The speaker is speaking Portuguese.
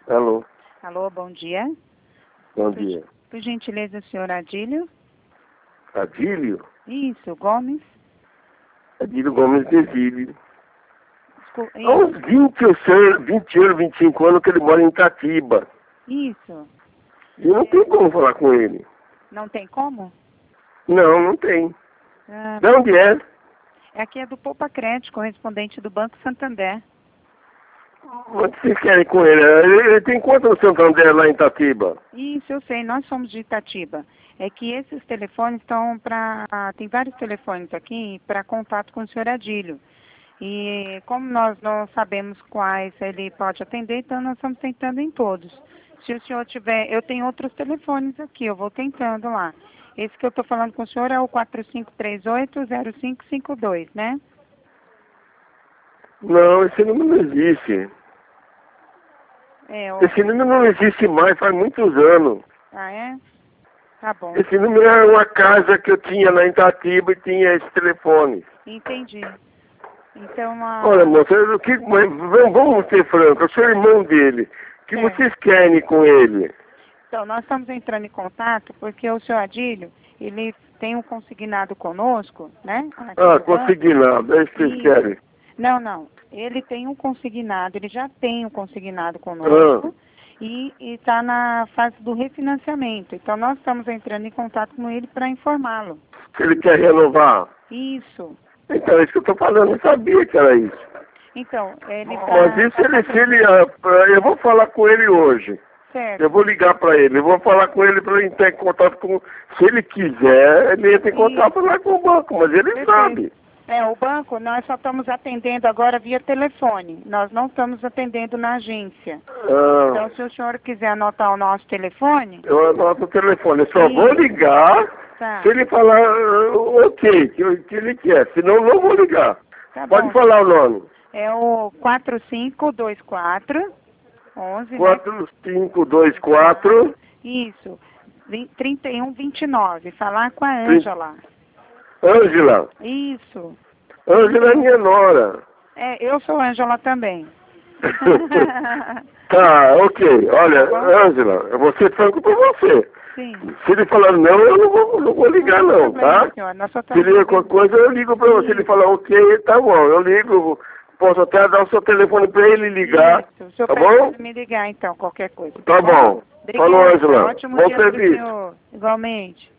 Alô, Alô, bom dia. bom dia. Por gentileza, o senhor Adílio? Adílio? Isso, Gomes? Adílio Gomes Desílio. Há Isso, uns 20 anos, 25 anos que ele mora em Itatiba. isso. E não tem como falar com ele. Não tem como? Não, não tem. Ah, De onde é? aqui é do Poupa Crédito, correspondente do Banco Santander. Onde vocês querem com ele? Ele tem quanto no Santander lá em Itatiba? Isso, eu sei, nós somos de Itatiba. É que esses telefones estão para... Tem vários telefones aqui para contato com o senhor Adílio. E como nós não sabemos quais ele pode atender, então nós estamos tentando em todos. Se o senhor tiver... Eu tenho outros telefones aqui, eu vou tentando lá. Esse que eu estou falando com o senhor é o 4538-0552, né? Não, esse número não existe. É, Esse número não existe mais, faz muitos anos. Ah, é? Tá bom. Esse número era uma casa que eu tinha lá em Itatiba e tinha esse telefone. Entendi. Então, Olha, moça, vamos ser francos, eu sou irmão dele. O que Certo. vocês querem com ele? Então, nós estamos entrando em contato porque o senhor Adílio, ele tem um consignado conosco, né? Aqui Ah, no banco. consignado, é isso que vocês Isso. querem. Não. Ele tem um consignado, ele já tem um consignado conosco e está na fase do refinanciamento. Então, nós estamos entrando em contato com ele para informá-lo. Se ele quer renovar. Isso. Então, é isso que eu estou falando, eu sabia que era isso. Então, ele está... Mas isso eu vou falar com ele hoje. Certo. Eu vou ligar para ele, eu vou falar com ele para ele entrar em contato com... Se ele quiser, ele entra em contato lá com o banco, mas ele Perfeito. sabe. É, o banco, nós só estamos atendendo agora via telefone. Nós não estamos atendendo na agência. Ah, Então, se o senhor quiser anotar o nosso telefone... eu anoto o telefone, eu só Isso. vou ligar Tá, se ele falar ok, que ele quer, senão não vou ligar. tá Pode bom. falar o nome. É o 4524 11, né? 4524 Isso, 3129. Falar com a Ângela. Ângela. Isso. Ângela é minha nora. É, eu sou Ângela também. Tá, ok. Olha, Tá bom? Ângela, eu vou ser franco com você. Sim. Se ele falar não, eu não vou ligar não, tá? Senhor, nós só Se ele estamos... qualquer coisa, eu ligo pra você. Se ele falar ok, tá bom. Eu ligo, posso até dar o seu telefone pra ele ligar. Isso. O senhor Tá pede bom? pra me ligar, então, qualquer coisa. Tá bom. Obrigada. Falou, Ângela. Ótimo Bom dia pro serviço. senhor. Igualmente.